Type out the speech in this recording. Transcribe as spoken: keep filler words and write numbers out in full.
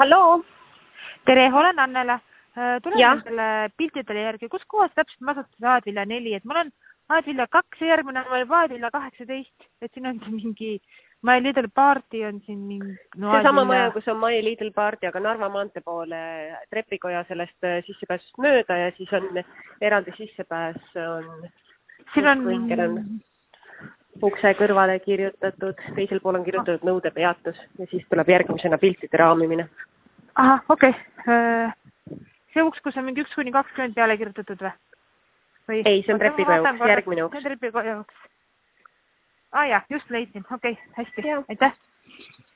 Halloo! Tere, olen Annele. Tulen Ja. nendele piltidele järgi. Kus kohas täpselt ma asutan Aadvilla neli? Et mul on Aadvilla kaks ja järgmine on juba Aadvilla kaheksateist. Et siin on siin mingi My Little Party on siin mingi... No, see sama maja, kus on My Little Party, aga Narva maante poole trepikoja sellest sissepääsust mööda ja siis on eraldi sissepääs on... Siin on... on ukse kõrvale kirjutatud, teisel pool on kirjutatud nõudepeatus ja siis tuleb järgmisena piltide raamimine. Aha, okei. Okay. See uks, kus on mingi üks kuni kakskümmend peale kirjutatud või? või? Ei, see on trepikoja uks, järgmine uks. See on trepikoja uks. Ah jah, just leidsin. Okei, okay, hästi. Ja. Aitäh.